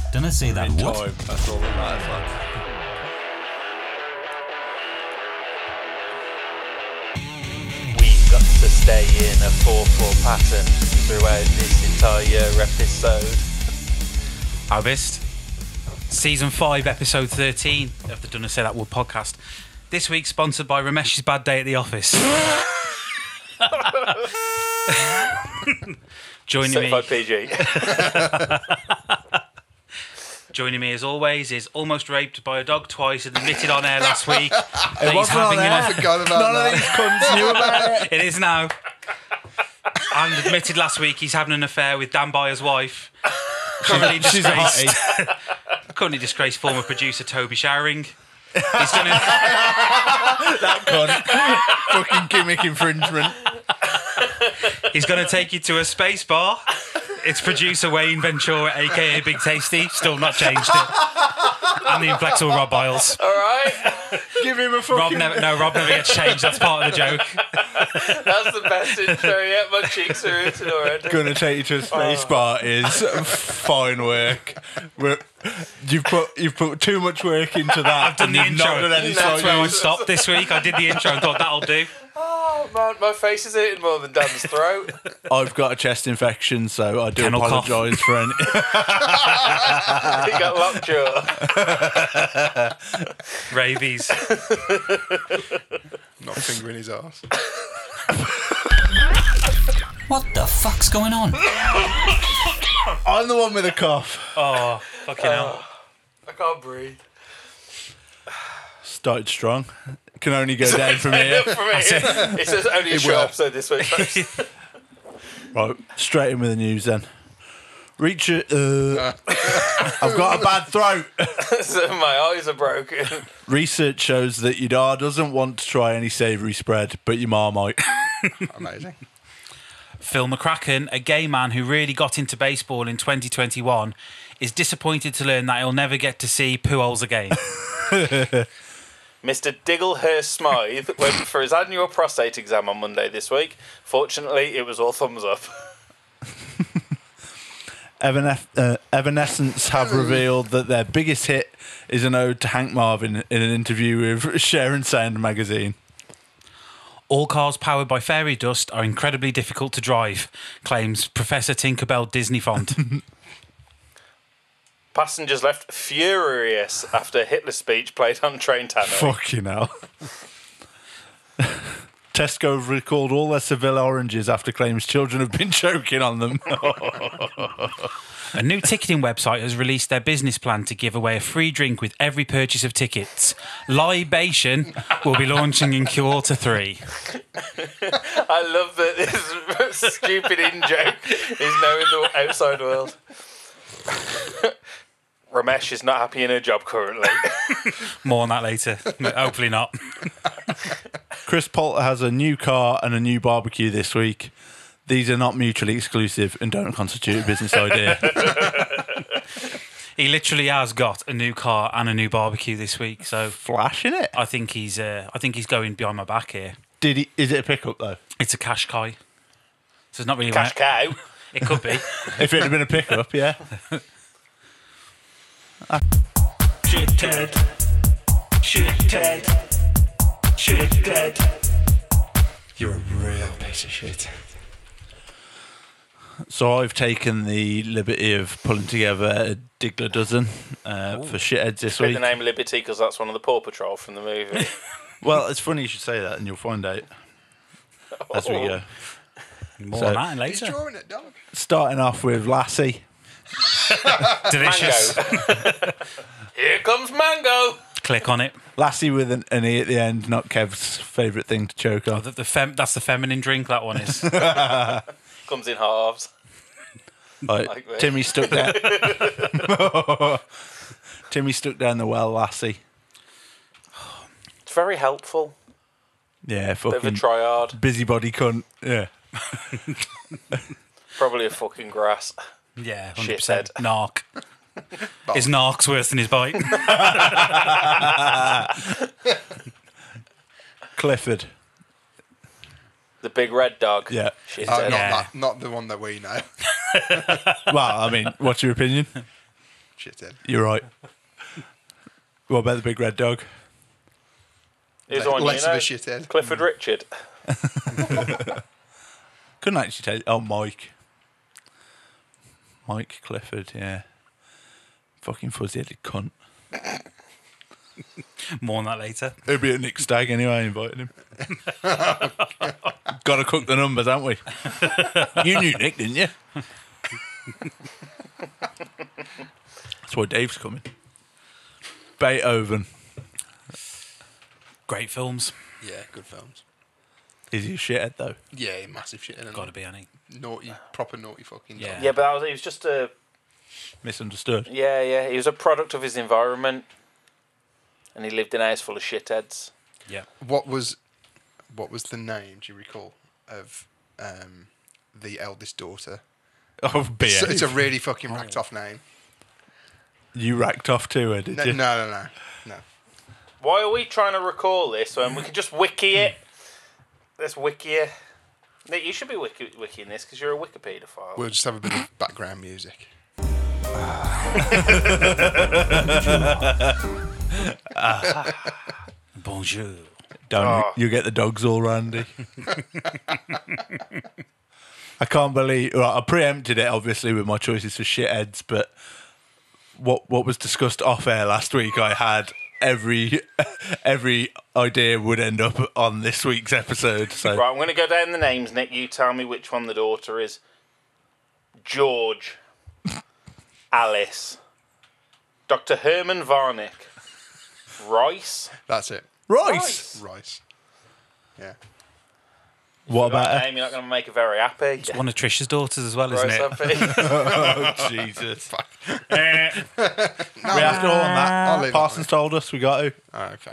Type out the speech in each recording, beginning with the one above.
Didn't I say that? What? Time. That's all that matters, lad. We've got to stay in a 4-4 pattern throughout this entire episode. Albist. Season 5, episode 13 of the Donna Say That Wood podcast. This week sponsored by Ramesh's Bad Day at the Office. Joining me, Certified PG. joining me as always is almost raped by a dog twice and admitted on air last week. It wasn't on air. I forgot about None of these cunts knew about it. It is now. And admitted last week he's having an affair with Dan Byer's wife. Currently She's a disgraced, hottie. currently disgraced former producer Toby Showering. He's done it. That cunt. Fucking gimmick infringement. He's going to take you to a space bar. It's producer Wayne Ventura, a.k.a. Big Tasty. Still not changed it. And the inflexible Rob Biles. All right. Give him a fucking... Rob never gets changed. That's part of the joke. That's the best intro yet. My cheeks are hurting already. Gonna take you to a space bar is fine work. You've put too much work into that. I've done the intro. Not done any That's where I side stopped this week. I did the intro and thought, that'll do. Oh, man, my face is hurting more than Dan's throat. I've got a chest infection, so I do Kennel cough. apologise for any... He got lockjaw. Rabies. Not fingering his arse. What the fuck's going on? I'm the one with a cough. Oh, fucking hell. I can't breathe. Started strong. Can only go down from here. From here. It says only a short episode this week. Right, straight in with the news then. I've got a bad throat. So my eyes are broken. Research shows that your dad doesn't want to try any savoury spread, but your ma might. Amazing. Phil McCracken, a gay man who really got into baseball in 2021, is disappointed to learn that he'll never get to see Pujols again. Mr. Digglehurst Smythe went for his annual prostate exam on Monday this week. Fortunately, it was all thumbs up. Evanescence have revealed that their biggest hit is an ode to Hank Marvin in an interview with Sharon Sound magazine. All cars powered by fairy dust are incredibly difficult to drive, claims Professor Tinkerbell Disney font. Passengers left furious after Hitler's speech played on train tannoy. Fucking hell. Tesco have recalled all their Seville oranges after claims children have been choking on them. A new ticketing website has released their business plan to give away a free drink with every purchase of tickets. Libation will be launching in Q3. I love that this stupid in-joke is now in the outside world. Ramesh is not happy in her job currently. More on that later. Hopefully not. Chris Poulter has a new car and a new barbecue this week. These are not mutually exclusive and don't constitute a business idea. He literally has got a new car and a new barbecue this week, so Flashing it. I think he's going behind my back here. Did he? Is it a pickup though? It's a Qashqai, so it's not really Cash cow. It could be. If it had been a pickup, yeah. Shithead. Shithead. Shithead. You're a real piece of shit. So I've taken the liberty of pulling together a Diggler dozen for shitheads this Pick week. the name Liberty because that's one of the Paw Patrol from the movie. Well, it's funny you should say that, and you'll find out as we go. More So- on that He's later. drawing it, dog. Starting off with Lassie. Delicious. Mango. Here comes Mango. Click on it. Lassie with an E at the end, not Kev's favourite thing to choke on. That's the feminine drink. That one is. Comes in halves. Like, Like me. Timmy stuck down. Timmy stuck down the well, Lassie. It's very helpful. Yeah, Bit of a fucking triad. busybody cunt. Yeah. Probably a fucking grass. Yeah, 100%. Shithead. Narc. His narc's worse than his bite. Clifford. The big red dog. Yeah. Shit. Not Yeah. that, not the one that we know. Well, I mean, what's your opinion? shithead. You're right. What about the big red dog? Who's the one Less you know? of a shithead. Clifford Richard. Couldn't actually tell you. Oh, Mike. Mike Clifford, yeah. Fucking fuzzy-headed cunt. More on that later. It'll be at Nick Stagg anyway, I invited him. Gotta cook the numbers, haven't we? You knew Nick, didn't you? That's why Dave's coming. Beethoven. Great films. Yeah, good films. Is he a shithead, though? Yeah, massive shithead. Got to be, Annie. Naughty, proper naughty fucking Yeah. dog. Yeah, but he was just a... Misunderstood. Yeah, he was a product of his environment. And he lived in a house full of shitheads. Yeah. What was the name, do you recall, of the eldest daughter? Oh, behave. It's a really fucking racked off name. You racked off to her, did No, you? no. Why are we trying to recall this when we could just wiki it? Let's wiki it. Nick, you should be wikiing this because you're a Wikipedia file. We'll just have a bit of background music. Bonjour. Don't you get the dogs all randy. I can't believe... Right, I preempted it, obviously, with my choices for shitheads, but what was discussed off-air last week, I had every idea would end up on this week's episode. So Right, I'm going to go down the names, Nick. You tell me which one the daughter is. George. Alice. Dr. Herman Varnick. Rice. That's it. Rice! Rice. Yeah. What That about name, you're not going to make her very happy. It's one of Trish's daughters as well, isn't Rice it? happy. Oh, Jesus. We have to all on I'll that. leave Parsons told us we got to. Oh, okay.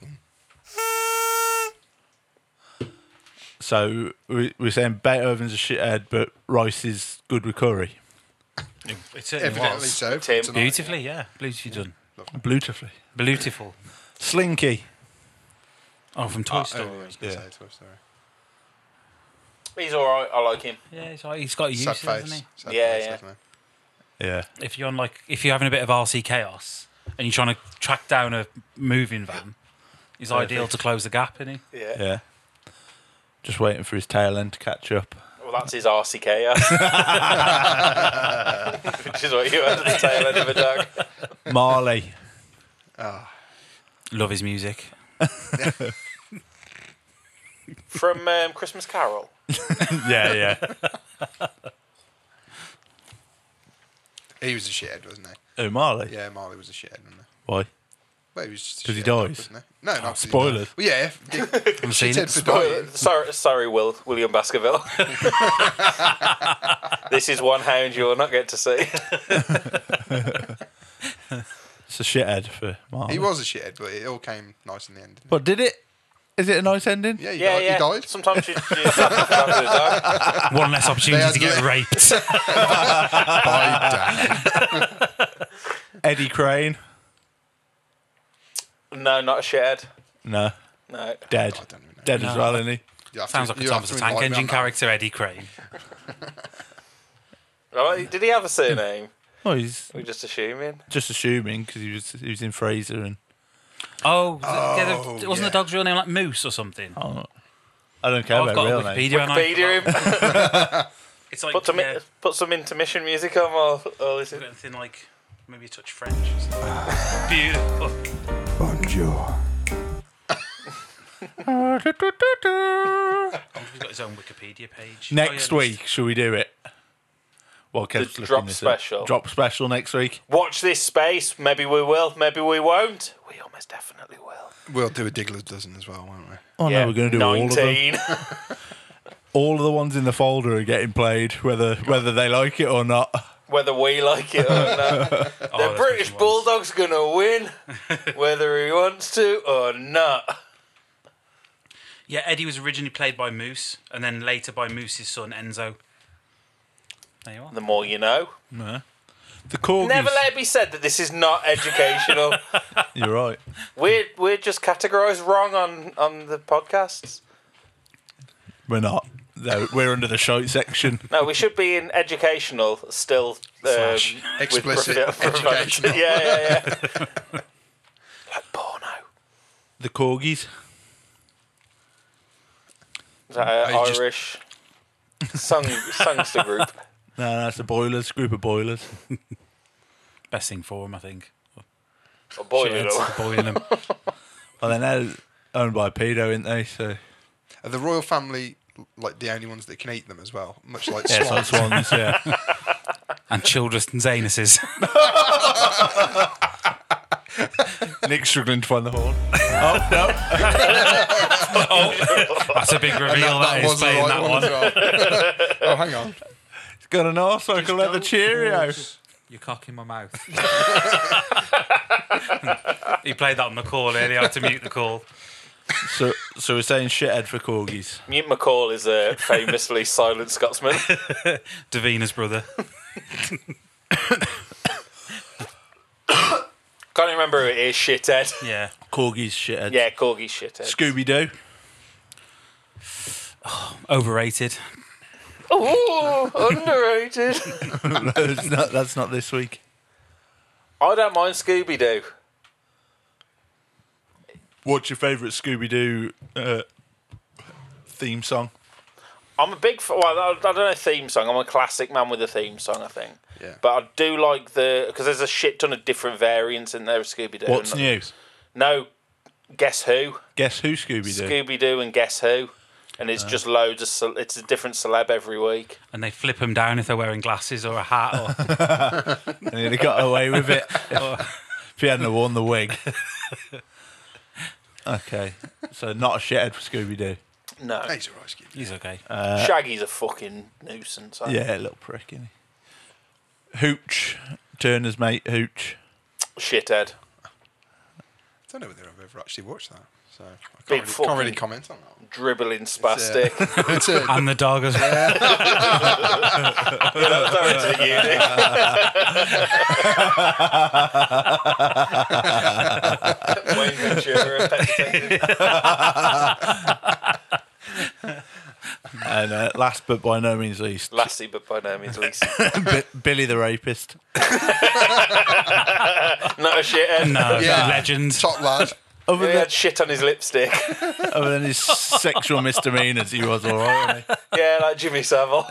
So we're saying Beethoven's a shithead, but Rice is good with curry. It certainly Evidently was. so. Tim. Tonight. Beautifully, yeah. Beautifully done. Beautifully. Beautiful. Slinky. Oh, from Toy Oh, Story. I was gonna Yeah. say Toy Story. He's all right. I like him. Yeah, he's got a use, Sad hasn't face. he? Sad Yeah, face, yeah. definitely. Yeah. If you're having a bit of RC chaos and you're trying to track down a moving van, he's ideal to close the gap, isn't he? Yeah. Yeah. Just waiting for his tail end to catch up. Well, that's his RC chaos. Which is what you had at the tail end of a dog. Marley. Love his music. From Christmas Carol. Yeah. He was a shithead, wasn't he? Oh, Marley? Yeah, Marley was a shithead, wasn't he? Why? Well, he was just a 'Cause he shithead dog, dies? wasn't he? No, not 'cause he spoilers. died. Well, yeah. Haven't seen Shithead it. for dying. Sorry, William Baskerville. This is one hound you will not get to see. It's a shithead for Marley. He was a shithead, but it all came nice in the end. Didn't But did it? Is it a nice ending? it? Yeah, Yeah. he died. Sometimes you after a dog. One less opportunity to They had get raped. By Dan. Eddie Crane? No, not a shithead. No. No. Dead. I don't even know. Dead as well, isn't he? You have Sounds to- like a you have Thomas to the Tank invite me Engine on that. character, Eddie Crane. Right, did he have a surname? Well, he's We're just assuming. just assuming because he was in Fraser and Oh, wasn't yeah. the dog's real name like Moose or something? I don't care I've about got a real name. Wikipedia. and I- Wikipedia him. It's like Put some intermission music on while this is. anything like maybe a touch French. Or something. Beautiful. Bonjour. He's got his own Wikipedia page. Next Oh, yeah, week, shall we do it? Well, Kev's The looking drop this up. special. Drop special next week. Watch this space. Maybe we will. Maybe we won't. We almost definitely will. We'll do a Diggler's Dozen as well, won't we? Oh no, we're going to do 19. all of them. All of the ones in the folder are getting played, whether they like it or not. Whether we like it or not. The that's British good ones. Bulldog's going to win, whether he wants to or not. Yeah, Eddie was originally played by Moose, and then later by Moose's son Enzo. There you are. The more you know. No. The corgis. Never let it be said that this is not educational. You're right. We're just categorised wrong on the podcasts. We're not. No, we're under the shite section. No, we should be in educational still. Slash with explicit profanity. educational. Yeah. Like porno. The corgis. Is that an I just- Irish songster group? No, that's the boilers, group of boilers. best thing for him, I think. Or boiling Sheds, them? boiling them. Well, they're now owned by Pedo, aren't they? So Are the royal family like the only ones that can eat them as well? Much like yeah, swans. so swans. Yeah. And children's anuses. Nick's struggling to find the horn. Oh no! That's a big reveal. That is was the playing right that one one. as well. Oh, hang on. He's got an arse like a leather Cheerio. Your cock in my mouth. He played that on the call earlier. I had to mute the call. So we're saying shithead for corgis. Mute McCall is a famously silent Scotsman. Davina's brother. Can't remember who it is, shithead. Yeah. Corgis shithead. Yeah, Corgi shithead. Scooby Doo. Overrated. Oh, underrated. No, it's not, that's not this week. I don't mind Scooby Doo. What's your favourite Scooby Doo theme song? I'm a big, well, I don't know theme song. I'm a classic man with a theme song, I think. Yeah. But I do like because there's a shit ton of different variants in there of Scooby Doo. What's new? No, Guess Who? Guess who Scooby Doo? Scooby Doo and Guess Who. And it's just loads of, it's a different celeb every week. And they flip them down if they're wearing glasses or a hat. Or And he got away with it if he hadn't have worn the wig. Okay, so not a shithead for Scooby Doo. No. He's alright, Skip. he's okay. Shaggy's a fucking nuisance. Yeah, a little prick, isn't he? Hooch, Turner's mate, Hooch. Shithead. I don't know whether I've ever actually watched that, so I Big can't really fucking- comment on that. Dribbling spastic. It's a, And the dog as well. Yeah, that was over to the uni. Wayne Ventura. Pet Detective. And last but by no means least, Lassie, but by no means least. Billy the Rapist. Not a shithead. No, Yeah. legend. top lad. Other He than, had shit on his lipstick. other than his sexual misdemeanours, he was all right. Yeah, like Jimmy Savile.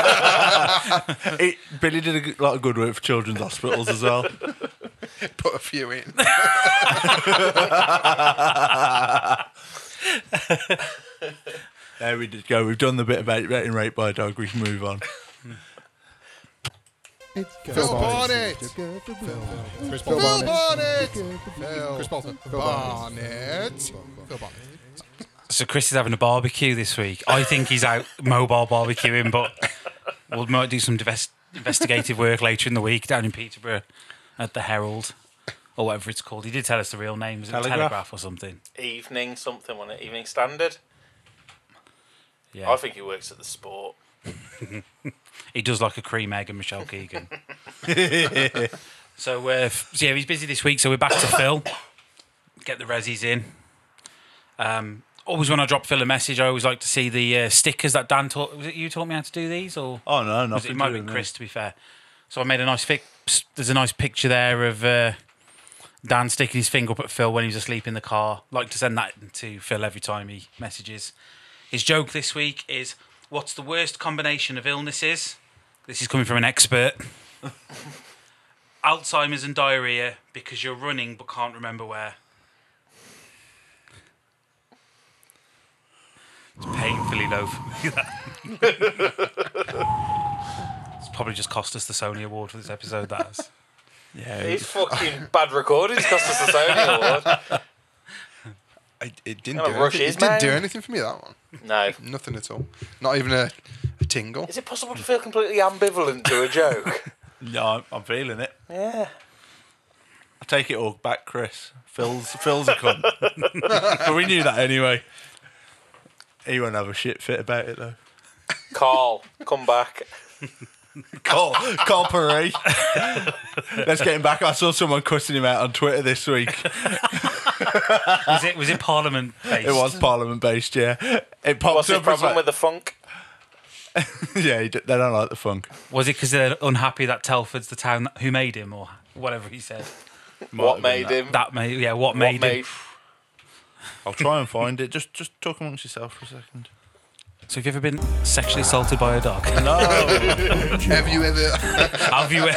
Billy did a lot of good work for children's hospitals as well. Put a few in. There we did go. We've done the bit about getting raped by a dog. We can move on. Phil Barnett. Chris Phil Barnett. Barnett. Chris Bolton. Phil Barnett. Phil Barnett. So Chris is having a barbecue this week. I think he's out mobile barbecuing, but we might do some investigative work later in the week down in Peterborough at the Herald or whatever it's called. He did tell us the real name. Was it Telegraph? Telegraph or something? Evening something, wasn't it? Evening Standard. Yeah. I think he works at the Sport. He does like a cream egg and Michelle Keegan. So yeah, he's busy this week. So we're back to Phil. Get the resis in. Always when I drop Phil a message, I always like to see the stickers that Dan taught. Was it you taught me how to do these, or Oh no, was nothing. it might to be do with Chris? To be fair, so I made a nice there's a nice picture there of Dan sticking his finger up at Phil when he was asleep in the car. Like to send that to Phil every time he messages. His joke this week is, what's the worst combination of illnesses? This is coming from an expert. Alzheimer's and diarrhea because you're running but can't remember where. It's painfully low for me. It's probably just cost us the Sony Award for this episode, that has. Yeah, These fucking bad recordings cost us the Sony Award. It didn't Gonna do rush anything. his It didn't do man. anything for me, that one. No. Nothing at all. Not even a tingle. Is it possible to feel completely ambivalent to a joke? no, I'm feeling it. Yeah. I take it all back, Chris. Phil's a cunt. But we knew that anyway. He won't have a shit fit about it though. Carl, come back. Carl Perry. Let's get him back. I saw someone cussing him out on Twitter this week. Was it Parliament based? It was Parliament based, yeah. It pops What's his up as problem like, with the funk? Yeah, they don't like the funk. Was it because they're unhappy that Telford's the town who made him, or whatever he said? What made him? What made him? I'll try and find it. Just talk amongst yourself for a second. So have you ever been sexually assaulted by a dog? No. Have you ever Have you?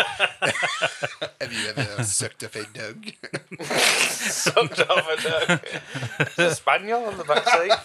sucked off a dog? Sucked off a dog. There's a spaniel on the back seat.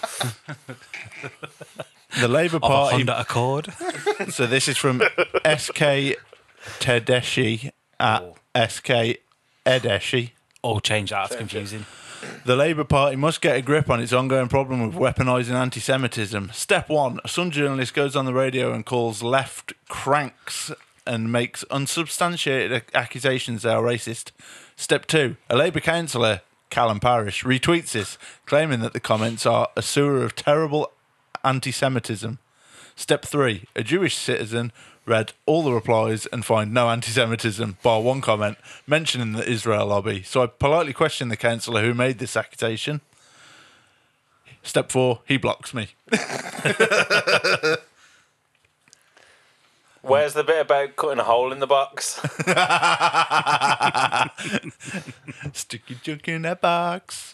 The Labour Of a Party. Honda Accord? So this is from SK Tedeschi at SK Edeshi. Oh, change that. That's confusing. The Labour Party must get a grip on its ongoing problem of weaponising anti-Semitism. Step 1. A Sun journalist goes on the radio and calls left cranks and makes unsubstantiated accusations they are racist. Step 2. A Labour councillor, Callum Parish, retweets this, claiming that the comments are a sewer of terrible anti-Semitism. Step 3. A Jewish citizen read all the replies and find no anti-Semitism, bar one comment mentioning the Israel lobby. So I politely questioned the councillor who made this accusation. Step 4. He blocks me. Where's the bit about cutting a hole in the box? Stick your junk in that box.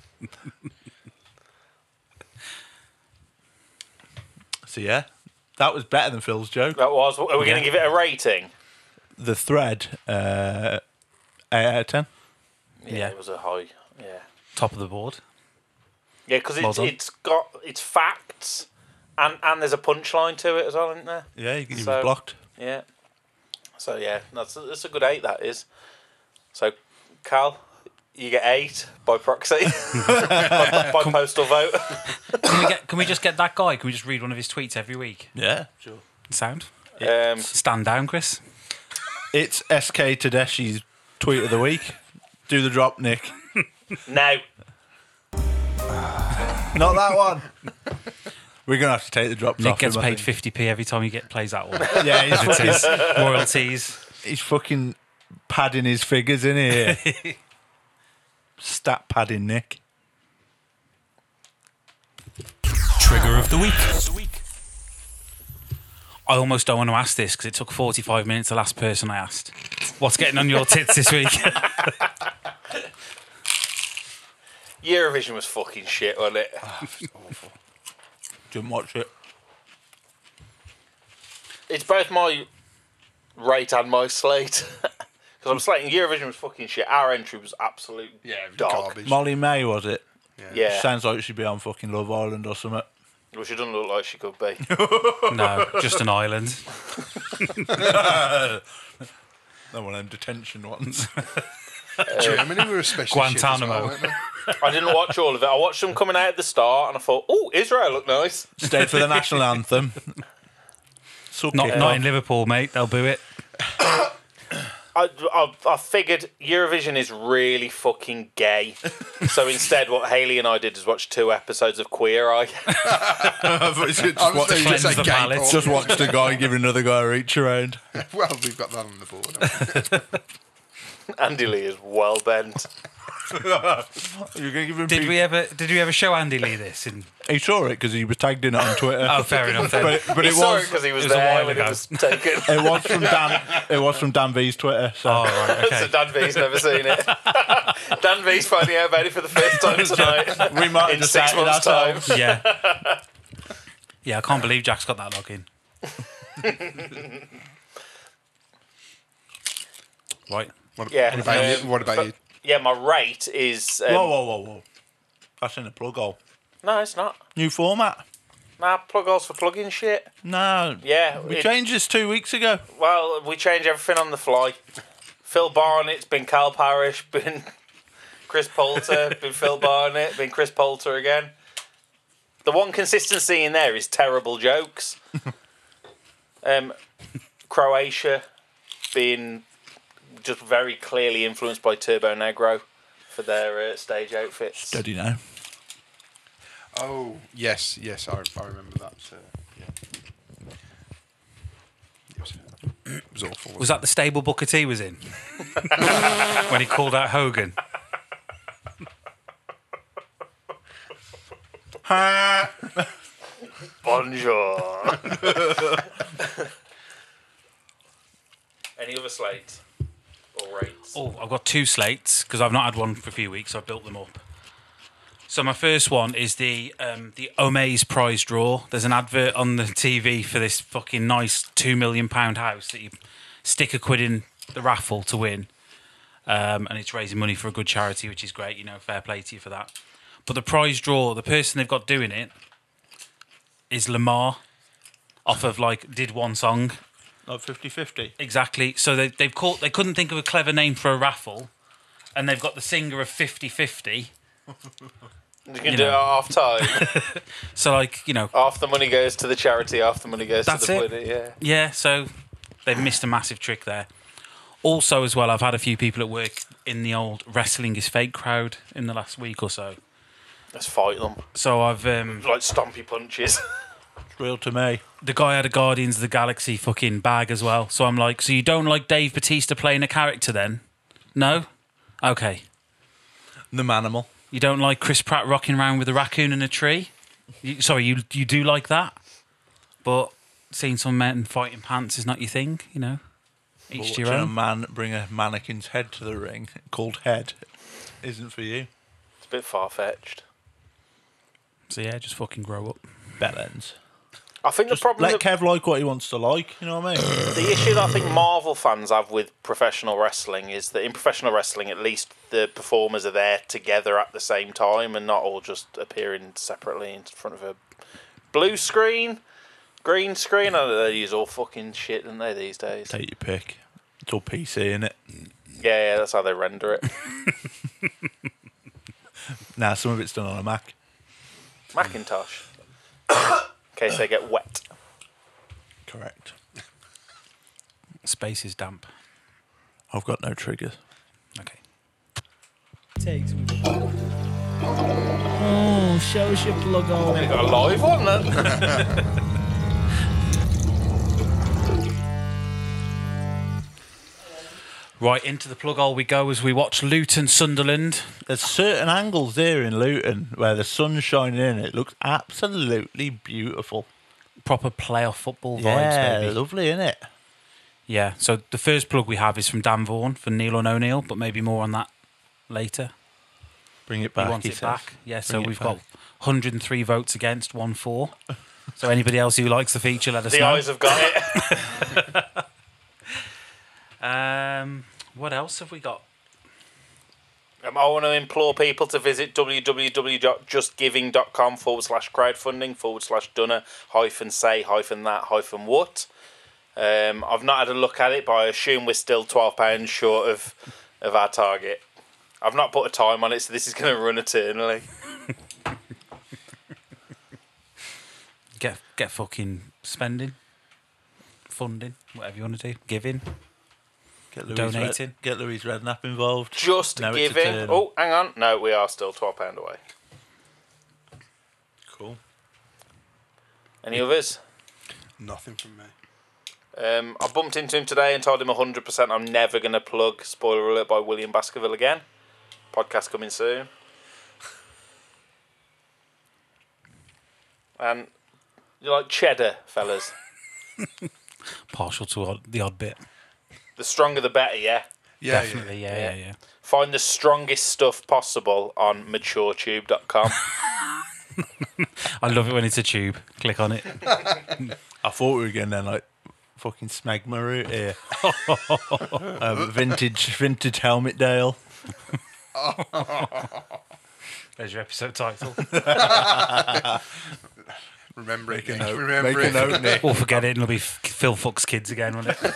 So yeah, that was better than Phil's joke. That was. Are we going to give it a rating? The thread, 8 out of 10. Yeah. It was a high. Yeah. Top of the board. Yeah, because Well done. it's facts and there's a punchline to it as well, isn't there? Yeah, he So- was blocked. Yeah. So yeah, that's a good 8. That is. So, Cal, you get 8 by proxy, by postal vote. Can we just get that guy? Can we just read one of his tweets every week? Yeah, sure. Sound? Stand down, Chris. It's SK Tedeschi's tweet of the week. Do the drop, Nick. Now. Not that one. We're going to have to take the drops Nick off gets him, I paid think. 50p every time he plays that one. Yeah, he's It's fucking, his royalties. he's fucking padding his figures in here. Stat padding, Nick. Trigger of the week. I almost don't want to ask this because it took 45 minutes the last person I asked. What's getting on your tits this week? Eurovision was fucking shit, wasn't it? Awful. Didn't watch it. It's both my rate and my slate. Because I'm slating Eurovision was fucking shit. Our entry was absolute dog. Garbage. Molly May, was it? Yeah. Sounds like she'd be on fucking Love Island or something. Well, she doesn't look like she could be. No, just an island. No one of them detention ones. Germany were especially Guantanamo. shit as well, weren't they? I didn't watch all of it. I watched them coming out at the start and I thought, oh, Israel looked nice. Stayed for the national anthem. Suck Not it not off. in Liverpool, mate. They'll boo it. I figured Eurovision is really fucking gay. So instead, what Hayley and I did is watch 2 episodes of Queer Eye. I was thinking you Cleanse say the gay palate. porn. Just watched a guy give another guy a reach around. Well, we've got that on the board. haven't we? Andy Lee is well bent. You're going to give him Did we ever show Andy Lee this? He saw it because he was tagged in it on Twitter. Oh, fair enough. Then. But He it saw it was because he was it was a there while when it ago. was taken. it was from Dan. It was from Dan V's Twitter. So Oh, right, okay. So Dan V's never seen it. Dan V's finding out about it for the first time tonight. we might have In just 6 outed months' time. ourselves. Yeah. Yeah, I can't believe Jack's got that login. Right. Yeah. What about you? Yeah, my rate is. Whoa. That's in the plug hole. No, it's not. New format. Nah, plug holes for plug-in shit. No. Yeah. We changed this 2 weeks ago. Well, we change everything on the fly. Phil Barnett's been Cal Parish, been Chris Poulter, been Phil Barnett, been Chris Poulter again. The one consistency in there is terrible jokes. Croatia being just very clearly influenced by Turbo Negro for their stage outfits. Steady now. Oh, yes, I remember that. Yeah. It was awful. Was that the stable Booker T was in? When he called out Hogan? Bonjour. Any other slates or rates? Oh, I've got 2 slates because I've not had one for a few weeks. So I've built them up. So my first one is the Omaze prize draw. There's an advert on the TV for this fucking nice £2 million house that you stick a quid in the raffle to win, and it's raising money for a good charity, which is great. You know, fair play to you for that. But the prize draw, the person they've got doing it is Lamar, off of did one song. Not 50-50. Exactly. So they couldn't think of a clever name for a raffle, and they've got the singer of 50-50. You can do it at half time. So Half the money goes to the charity, half the money goes That's to the it. winner. Yeah. Yeah, so they've missed a massive trick there. Also, as well, I've had a few people at work in the old wrestling is fake crowd in the last week or so. Let's fight them. So I've Like stompy punches. It's real to me. the guy had a Guardians of the Galaxy fucking bag as well. So I'm like, so you don't like Dave Bautista playing a character then? No? Okay. The Manimal. You don't like Chris Pratt rocking around with a raccoon in a tree? You do like that? But seeing some men fighting pants is not your thing, you know? Each to your Watching a own. man bring a mannequin's head to the ring, called Head, isn't for you. It's a bit far-fetched. So yeah, just fucking grow up. Bellends. I think Just the problem... let Kev like what he wants to like, you know what I mean? The issue that I think Marvel fans have with professional wrestling is that in professional wrestling, at least the performers are there together at the same time and not all just appearing separately in front of a blue screen, green screen. I don't know, they use all fucking shit, don't they, these days? Take your pick. It's all PC, innit? Yeah, that's how they render it. Nah, some of it's done on a Mac. Macintosh. In case they get wet. Correct. Space is damp. I've got no triggers. Okay. Takes. Oh, show us your plug on. You got a live one then. Right, into the plug hole we go as we watch Luton Sunderland. There's certain angles there in Luton where the sun's shining in. It looks absolutely beautiful. Proper playoff football vibes, Yeah, baby. lovely, innit? Yeah, so the first plug we have is from Dan Vaughan for Neil and O'Neill, but maybe more on that later. Bring it He back. wants it says. back. Yeah, so Bring it we've back. got 103 votes against, 1 for. So anybody else who likes the feature, let us The know. eyes have got it. What else have we got? I want to implore people to visit www.justgiving.com/crowdfunding/Dunner-say-that-what. I've not had a look at it, but I assume we're still £12 short of our target. I've not put a time on it, so this is going to run eternally. Get fucking spending, funding, whatever you want to do, giving. Get Louise Donating. Get Louise Redknapp involved. Just Now it's giving. eternal. Oh, hang on. No, we are still £12 away. Cool. Any others? Nothing from me. I bumped into him today and told him 100% I'm never going to plug Spoiler Alert by William Baskerville again. Podcast coming soon. And you like cheddar, fellas? Partial to the odd bit. The stronger the better, yeah? Yeah, Definitely, yeah. Find the strongest stuff possible on maturetube.com. I love it when it's a tube. Click on it. I thought we were getting there like fucking smegma route here. Vintage helmet Dale. There's your episode title. Remember it, Nick. Make Remember a it. note, Nick. Or forget it, and it'll be Phil Fucks Kids again, won't it?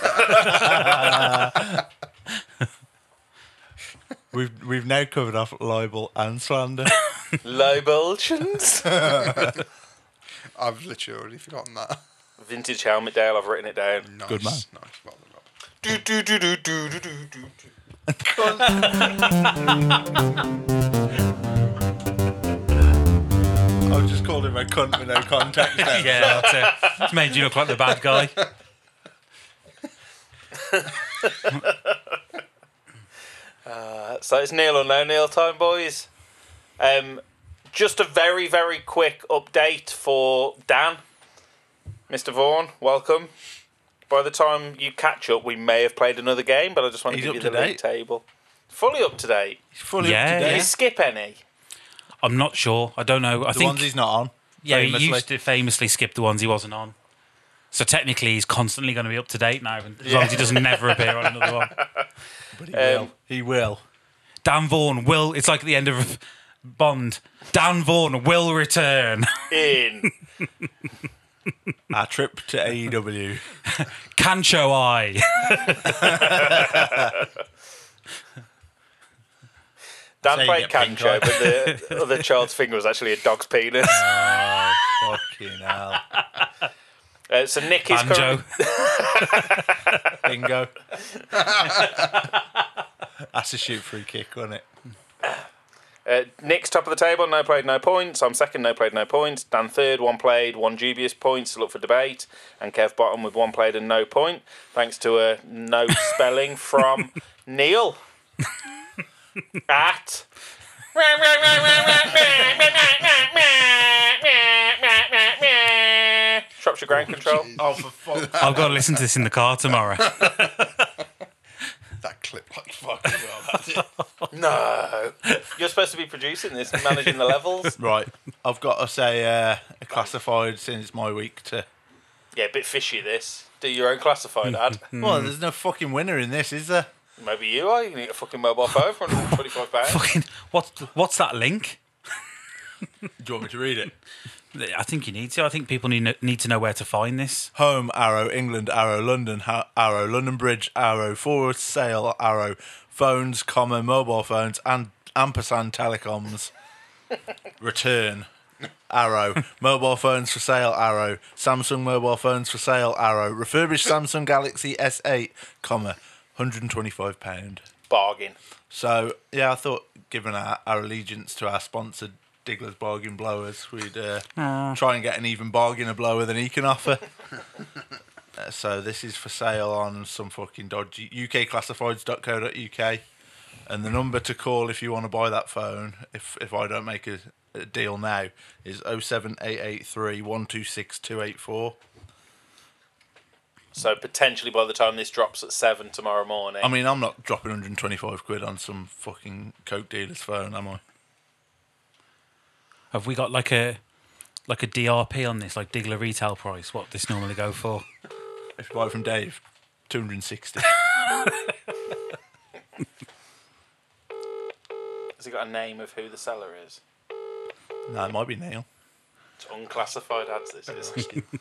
We've now covered off libel and slander. Libulsions. I've literally already forgotten that. Vintage helmet Dale, I've written it down. Nice, Good man. Nice. Well done, Rob. Do, do, do, do, do, do, do, do. I've just called him a cunt with no context. Then. Yeah, that's it. It's made you look like the bad guy. So it's Neil or no Neil time, boys. Just a very, very quick update for Dan. Mr. Vaughan, welcome. By the time you catch up, we may have played another game, but I just want to He's give you up the to league date. table. Fully up to date. He's fully Yeah, up to Did date. he skip any? I'm not sure. I don't know. I The think ones he's not on. yeah, famously. he used to famously skip the ones he wasn't on. So technically, he's constantly going to be up to date now, as long as he doesn't never appear on another one. But he will. He will. Dan Vaughan will. It's like at the end of Bond. Dan Vaughan will return. In. Our trip to AEW. Cancho Eye. Dan So you played get pink Cancho, eye. but the other child's finger was actually a dog's penis. Oh, fucking hell. So Nick is Banjo. Bingo. That's a shoot free kick, wasn't it? Nick's top of the table, no played, no points. I'm second, no played, no points. Dan third, one played, one dubious points. Still up for debate. And Kev bottom with one played and no point. Thanks to a no spelling from Neil. At Shropshire Ground Control. Oh, for fuck. I've got to listen to this in the car tomorrow. That clip like fucking well. That's it. No. You're supposed to be producing this, managing the levels. Right. I've got to say, classified since it's my week to. Yeah, a bit fishy this. Do your own classified ad. Well, there's no fucking winner in this, is there? Maybe you are. You can get a fucking mobile phone for £125. Fucking what's that link? Do you want me to read it? I think you need to. I think people need to know where to find this. Home, arrow, England, arrow, London, arrow, London Bridge, arrow, for sale, arrow, phones, comma, mobile phones, and ampersand telecoms. Return, arrow, mobile phones for sale, arrow, Samsung mobile phones for sale, arrow, refurbished Samsung Galaxy S8, comma, £125. Bargain. So, yeah, I thought, given our allegiance to our sponsored Diggler's Bargain Blowers, we'd try and get an even bargainer blower than he can offer. So this is for sale on some fucking dodgy ukclassifieds.co.uk, and the number to call if you want to buy that phone, if I don't make a deal now, is 07883 126 284. So potentially by the time this drops at 7 tomorrow morning. I mean, I'm not dropping 125 quid on some fucking coke dealer's phone, am I? Have we got like a DRP on this, like Diggler retail price? What this normally go for? If you buy it from Dave, 260. Has he got a name of who the seller is? No, it might be Neil. It's unclassified ads, this is.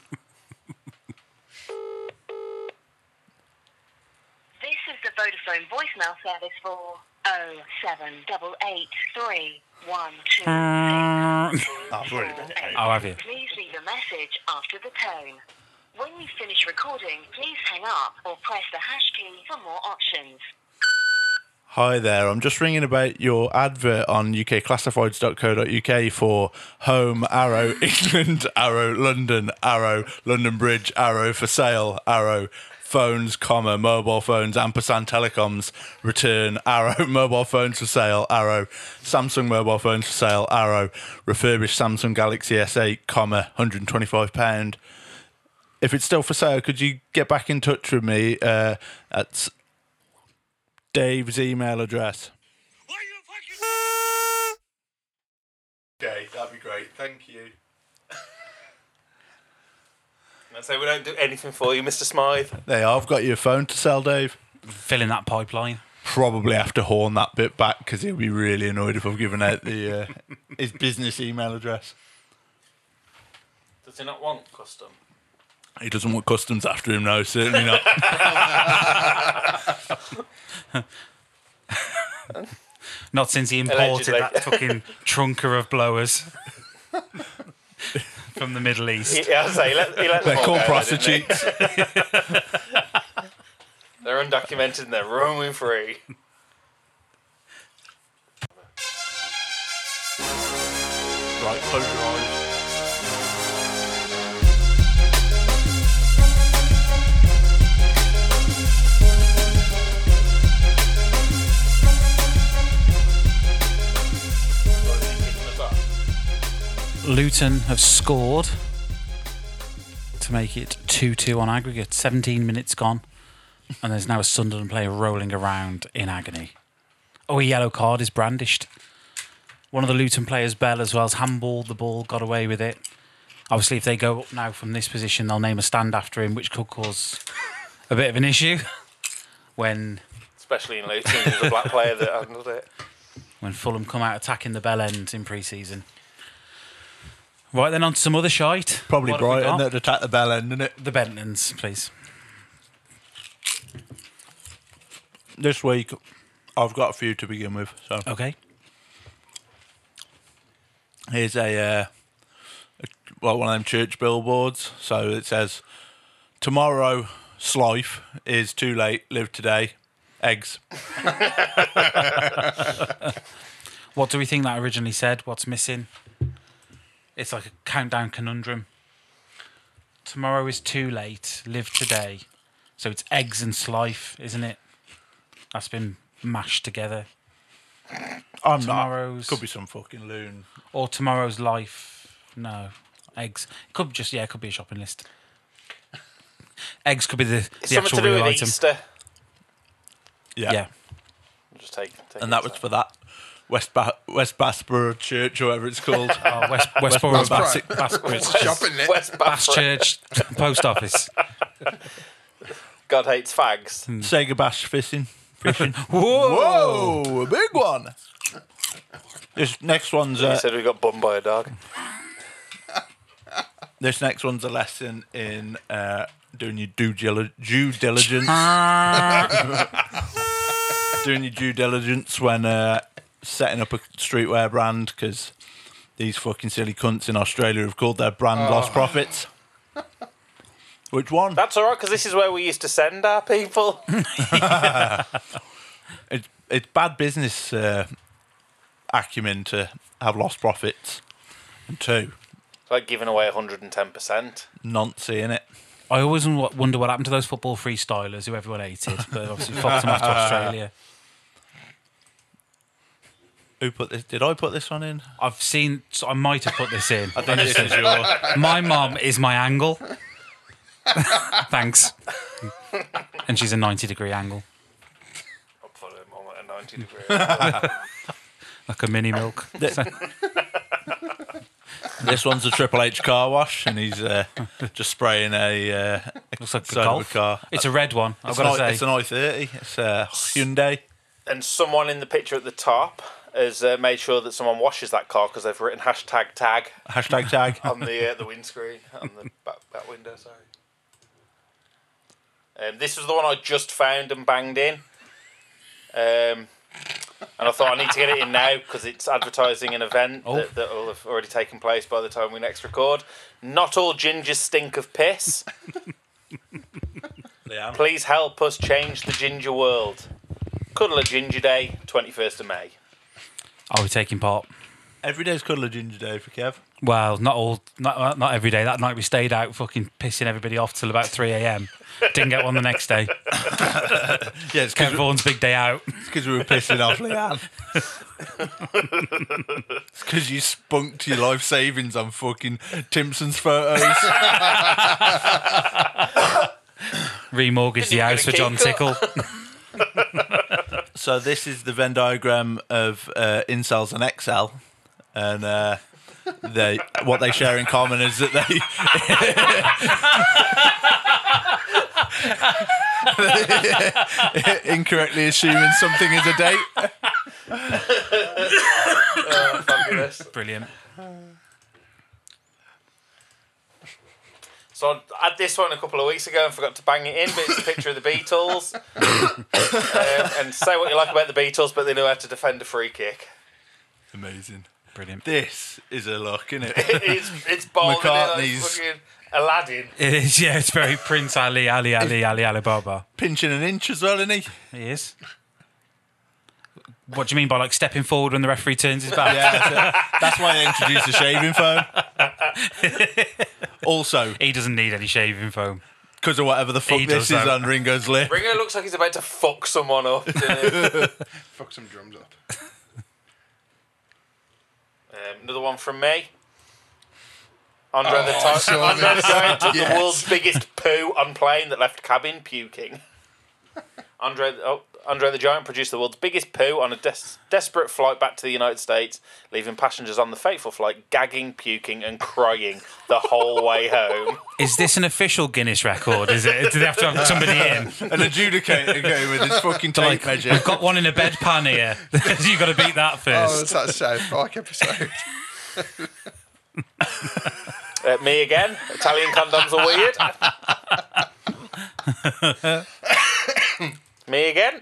This is the Vodafone voicemail service for 0788312. Oh, brilliant. Oh, have you? Please leave a message after the tone. When you finish recording, please hang up or press the hash key for more options. Hi there, I'm just ringing about your advert on ukclassifieds.co.uk for home, arrow, England, arrow, London, arrow, London Bridge, arrow, for sale, arrow, phones, comma, mobile phones, ampersand telecoms, return, arrow, mobile phones for sale, arrow, Samsung mobile phones for sale, arrow, refurbished Samsung Galaxy S8, comma, £125. If it's still for sale, could you get back in touch with me at Dave's email address? Okay, that'd be great. Thank you. I say we don't do anything for you, Mr. Smythe. There you are. I've got your phone to sell, Dave. Fill in that pipeline. Probably have to horn that bit back because he'll be really annoyed if I've given out the his business email address. Does he not want custom? He doesn't want customs after him, no, certainly not. Not since he imported Allegedly. that fucking trunker of blowers from the Middle East. Yeah, I'll say, he let them They're all called go, prostitutes. didn't he? They're undocumented and they're roaming free. Right, close your eyes. Luton have scored to make it 2-2 on aggregate. 17 minutes gone, and there's now a Sunderland player rolling around in agony. Oh, a yellow card is brandished. One of the Luton players, Bell, as well, has handballed the ball, got away with it. Obviously, if they go up now from this position, they'll name a stand after him, which could cause a bit of an issue when... Especially in Luton, there's a black player that handled it. When Fulham come out attacking the Bell End in pre-season. Right, then on to some other shite. Probably What have we Brighton got? that attack the Bell End, isn't it? The Bentons, please. This week, I've got a few to begin with. So Okay. here's one of them church billboards. So it says, "Tomorrow, Slife is too late. Live today. Eggs." What do we think that originally said? What's missing? It's like a countdown conundrum. Tomorrow is too late. Live today. So it's eggs and slife, isn't it? That's been mashed together. I'm Tomorrow's... not. Could be some fucking loon. Or tomorrow's life. No. Eggs. It could just, it could be a shopping list. Eggs could be the It's something actual to do real with item. Easter. Yeah. Just take And that was for that West Bassborough Church, or whatever it's called. Westborough Westborough Bass Shopping list. West Bass Bathroom. Church Post Office. God hates fags. Sega Bash fishing. Whoa! Whoa, a big one. This next one's You said we got bummed by a dog. this next one's a lesson in doing your due diligence. Doing your due diligence when setting up a streetwear brand, because these fucking silly cunts in Australia have called their brand Lost Profits. Which one? That's all right, because this is where we used to send our people. It's bad business acumen to have lost profits. And two, It's like giving away 110%. not seeing it. I always wonder what happened to those football freestylers who everyone hated, but obviously fucked them off to Australia. Who put this? Did I put this one in? I've seen, so I might have put this in. I think this is your. My mum is my angle. Thanks. And she's a 90-degree angle. I'll put him on at a 90 degree. Like a mini milk. This one's a Triple H car wash, and he's just spraying a Looks like a side Golf. of a car. It's a red one, I've It's got to it's say. an i30. It's a Hyundai. And someone in the picture at the top has made sure that someone washes that car because they've written #tag Hashtag tag. on the windscreen, on the back window, sorry. This was the one I just found and banged in. And I thought I need to get it in now because it's advertising an event that will have already taken place by the time we next record. Not all gingers stink of piss. Yeah. Please help us change the ginger world. Cuddle a Ginger Day, 21st of May. Are we taking part? Every day's Cuddle a Ginger Day for Kev. Well, not every day. That night we stayed out fucking pissing everybody off till about 3 a.m. Didn't get one the next day. Yeah, it's Kev Vaughan's big day out. because we were pissing off Leanne. It's because you spunked your life savings on fucking Timpson's photos. Remortgaged the house for John Tickle. So this is the Venn diagram of incels and XL, and what they share in common is that they incorrectly assuming something is a date. Oh, fabulous. Brilliant. So I had this one a couple of weeks ago and forgot to bang it in, but it's a picture of the Beatles. And say what you like about the Beatles, but they know how to defend a free kick. Amazing. Brilliant. This is a look, isn't it? It's bold, isn't it? Like McCartney's- fucking Aladdin. It is, yeah, it's very Prince Ali Alibaba. Pinching an inch as well, isn't he? He is. What do you mean by like stepping forward when the referee turns his back? Yeah, that's why they introduced the shaving foam. Also, He doesn't need any shaving foam. because of whatever the fuck He this does is that. on Ringo's lip. Ringo looks like he's about to fuck someone up. doesn't Fuck some drums up. he? Another one from me. Andre the Giant took Yes. the world's biggest poo on plane that left cabin puking. Andre the Giant produced the world's biggest poo on a desperate flight back to the United States, leaving passengers on the fateful flight gagging, puking, and crying the whole way home. Is this an official Guinness record? Is it? Do they have to have somebody in? An adjudicator going with his fucking tape measure. We've got one in a bedpan here. You've got to beat that Oh, first. it's that South Park episode. Me again. Italian condoms are weird. Me again.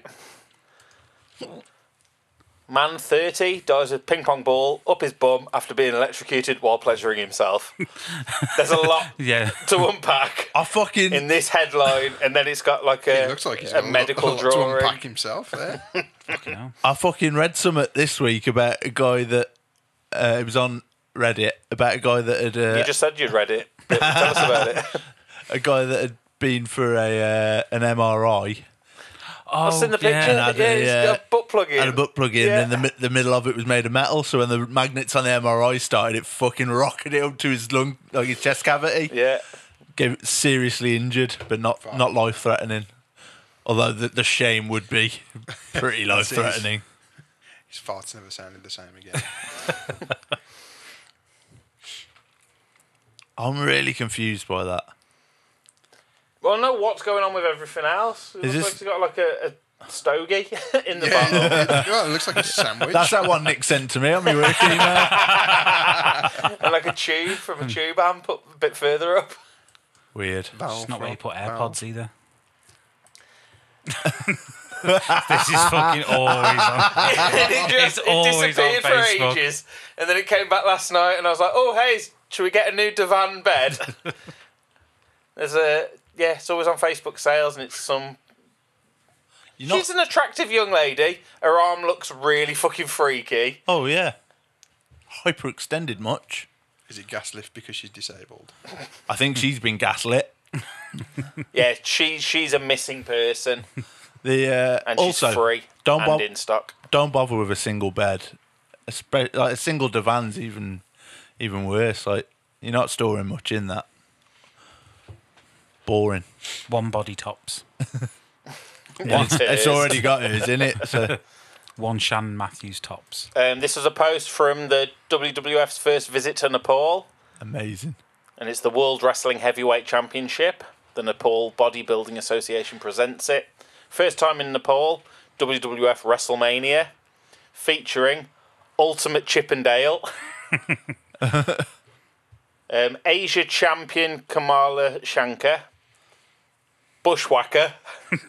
Man 30 dies with ping pong ball up his bum after being electrocuted while pleasuring himself. There's a lot to unpack in this headline, and then it's got like It looks like he's a got medical a lot drawing. to unpack himself there. I fucking read something this week about a guy that it was on Reddit about a guy that had. You just said you'd read it. Tell us about it. A guy that had been for an MRI. I've seen the picture. And had He's got a butt plug in. Had a butt plug in, and the middle of it was made of metal. So when the magnets on the MRI started, it fucking rocketed it up to his lung, like his chest cavity. Yeah, seriously injured, but not life threatening. Although the shame would be pretty life threatening. His farts never sounded the same again. I'm really confused by that. Well, I know what's going on with everything else. It looks like he's got like a stogie in the bottle. Well, it looks like a sandwich. That's that one Nick sent to me on my work email. And like a tube from a tube amp put a bit further up. Weird. It's not where you put AirPods either. This is fucking always on. It disappeared for ages, and then it came back last night, and I was like, "Oh, hey, should we get a new divan bed?" It's always on Facebook sales, and it's some. She's an attractive young lady. Her arm looks really fucking freaky. Oh yeah, hyperextended much. Is it gas lift because she's disabled? I think she's been gaslit. Yeah, she's a missing person. And she's also free and in stock. Don't bother with a single bed. Like a single divan's even worse. Like you're not storing much in that. Boring. One body tops. It's already got hers in it. So. One Shannon Matthews tops. This was a post from the WWF's first visit to Nepal. Amazing. And it's the World Wrestling Heavyweight Championship. The Nepal Bodybuilding Association presents it. First time in Nepal, WWF WrestleMania, featuring Ultimate Chippendale, Asia Champion Kamala Shankar, Bushwhacker,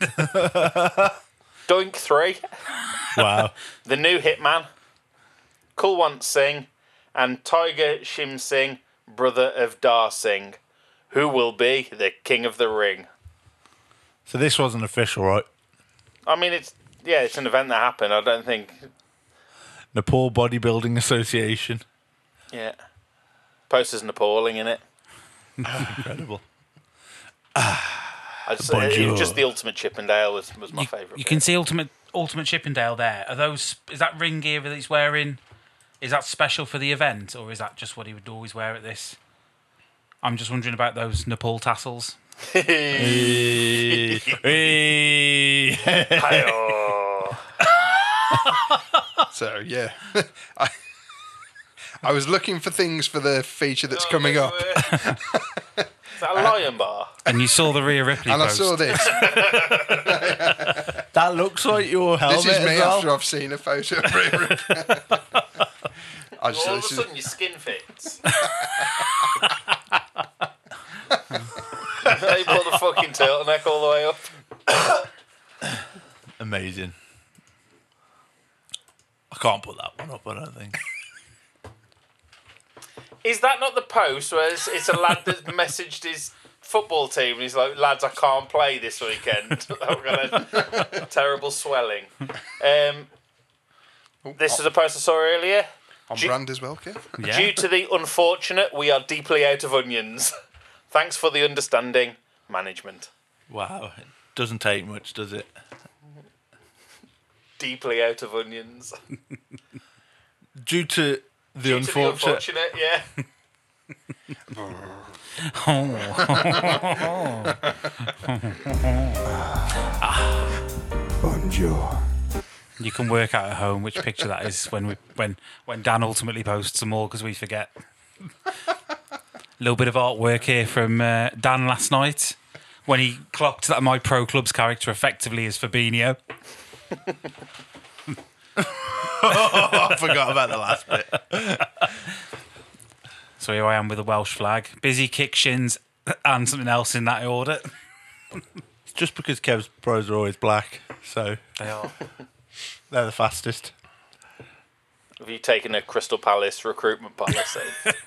Doink 3, wow, the new Hitman, Kulwant Singh, and Tiger Shim Singh, brother of Dar Singh, who will be the King of the Ring. So this wasn't official, right? I mean, it's an event that happened. I don't think. Nepal Bodybuilding Association. Yeah. Poster's Nepaling, innit? Incredible. Just the Ultimate Chippendale was my favourite. You can see Ultimate Chippendale there. Is that ring gear that he's wearing? Is that special for the event, or is that just what he would always wear at this? I'm just wondering about those Nepal tassels. So yeah, I was looking for things for the feature that's coming up. Is that a lion bar? And you saw the Rhea Ripley And post. I saw this. That looks like your helmet. This is me as well. after I've seen a photo of Rhea Ripley. All of a sudden your skin fits. You put the fucking turtleneck all the way up. Amazing. I can't put that one up, I don't think. Is that not the post where it's a lad that messaged his football team and he's like, lads, I can't play this weekend. I've got a terrible swelling. This is a post I saw earlier. On brand as well, Kev. Yeah. Due to the unfortunate, we are deeply out of onions. Thanks for the understanding, management. Wow. It doesn't take much, does it? Deeply out of onions. Due to the unfortunate. Yeah. Bonjour. You can work out at home which picture that is when Dan ultimately posts them all because we forget. A little bit of artwork here from Dan last night when he clocked that my Pro Club's character effectively is Fabinho. I forgot about the last bit. So here I am with a Welsh flag. Busy, kick, shins, and something else in that order. It's just because Kev's pros are always black, so They are. they're the fastest. Have you taken a Crystal Palace recruitment policy?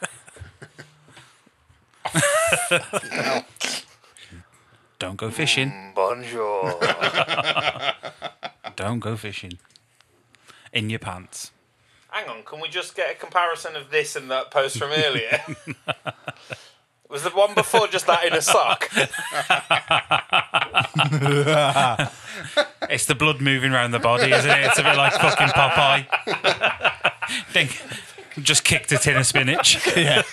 Don't go fishing. Bonjour. Don't go fishing. In your pants. Hang on, can we just get a comparison of this and that post from earlier? Was the one before just that in a sock? It's the blood moving around the body, isn't it? It's a bit like fucking Popeye. Think, just kicked a tin of spinach. Yeah.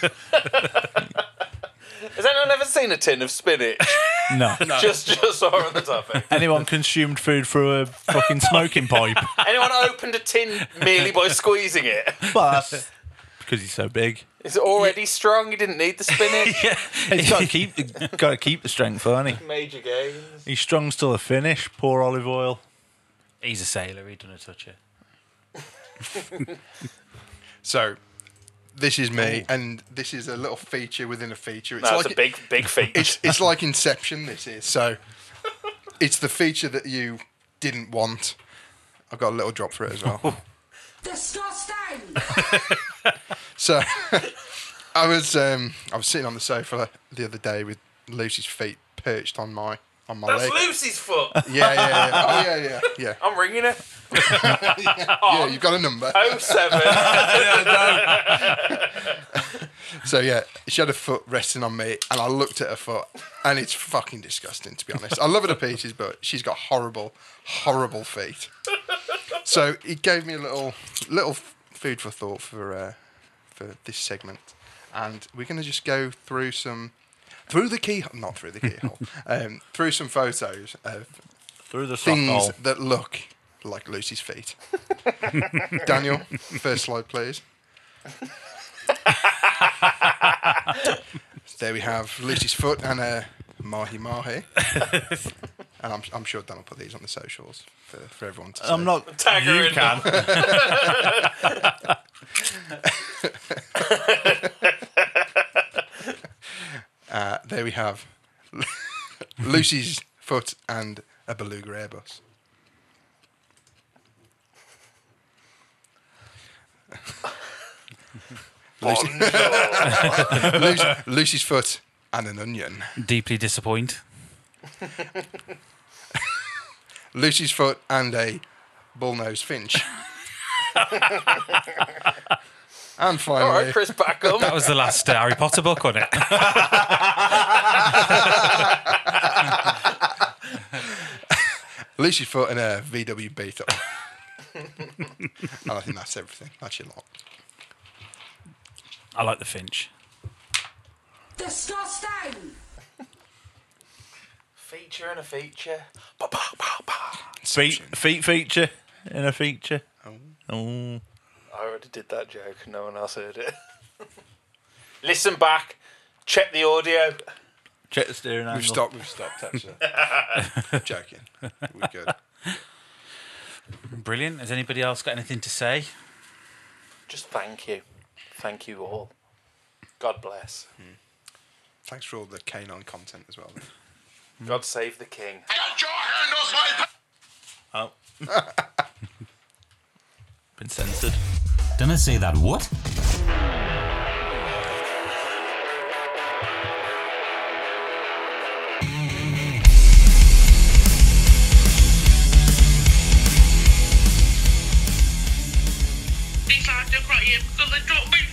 Has anyone ever seen a tin of spinach? No. Just saw on the topic. Anyone consumed food through a fucking smoking pipe? Anyone opened a tin merely by squeezing it? But that's because he's so big. Is it already strong? You didn't need the spinach? He's got to keep the strength, hasn't he? Major gains. He's strong till the finish. Pour olive oil. He's a sailor. He doesn't touch it. So, this is me, and this is a little feature within a feature. It's a big feature. It's like Inception, this is. So, it's the feature that you didn't want. I've got a little drop for it as well. Disgusting! So, I was sitting on the sofa the other day with Lucy's feet perched on my That's leg. Lucy's foot. Yeah. Oh, yeah. I'm ringing her. Yeah, you've got a number. 07. So yeah, she had a foot resting on me, and I looked at her foot, and it's fucking disgusting, to be honest. I love her to pieces, but she's got horrible, horrible feet. So it gave me a little food for thought for this segment, and we're gonna just go through some through some photos of Through the sock things hole. that look like Lucy's feet. Daniel, first slide, please. There we have Lucy's foot and a mahi. And I'm sure Dan will put these on the socials for everyone to see. I'm not. Tag her You in. can. There we have Lucy's foot and a Beluga Airbus. Lucy's foot and an onion. Deeply disappointed. Lucy's foot and a bullnose finch. And finally, All right, Chris Backham. That was the last Harry Potter book, wasn't it? Lucy's foot and a VW Beetle. And I think that's everything. That's your lot. I like the Finch. Disgusting! Feature and a feature. Feet feature in a feature. Oh. I already did that joke. No one else heard it. Listen back. Check the audio. Check the steering angle. We've stopped actually. Joking. We're good. Brilliant. Has anybody else got anything to say? Just thank you. Thank you all. God bless. Thanks for all the canine content as well. God save the king. Get your hand off my... Oh. Been censored. Didn't I say that what? Decide to cry because they dropped me